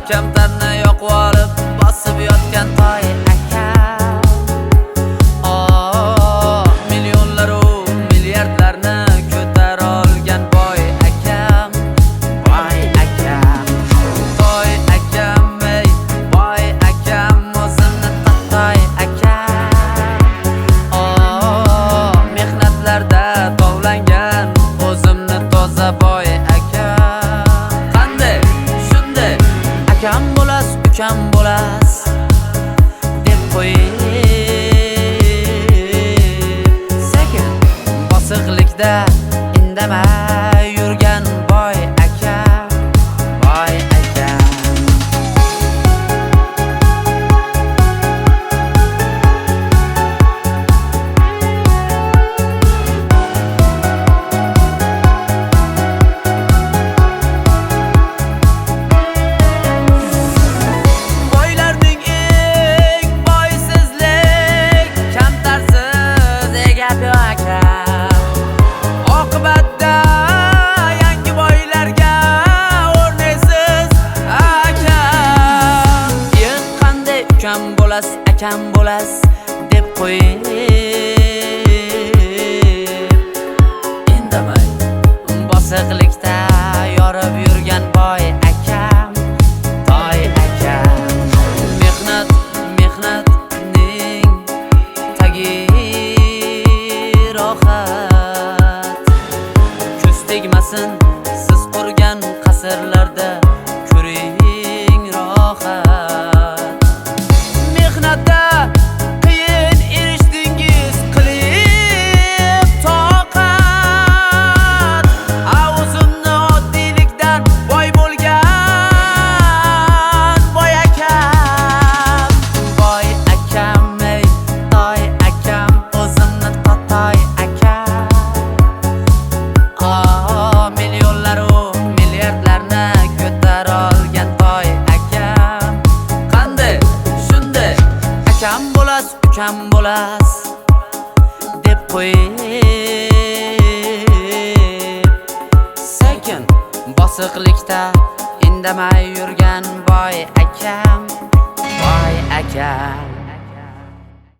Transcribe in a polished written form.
kamtarni yoqib olib bosib yotgan toy akam. Millionlaru milliardlarni ko'tara olgan boy akam. Boy akam, toy akam, ey boy akam, o'zimni toy akam. Mehnatlarda tovlangan o'zimni toza boy akam. Qanday shunday akam bo'las, ukam bo'las deb qo'yib, sekin bosiqlikda indamay yurgan boy akam. Boy akam. Oqibatda yangi boylarga o'rnaysiz akam. Qanday ukam bo'las, akam bo'las deb qo'yib, indamay bosiqlikda yorib yurgan boy akam. Toy akam. Mehnatning tagi rohat, ko'z tegmasin siz qurgan qasrlarda ko'ring rohat. Mehnatda qiyin erishdingiz qilib toqat, o'zimni oddiylikdan boy bo'lgan boy akam. Boy akam, ey toy akam, o'zimni toy akam. Millionlaru milliardlarni ko'tara olgan toy akam. Qanday shunday akam bo'las, ukam bo'las deb qo'yib, sekin bosiqlikda indamay yurgan boy akam. Boy akam.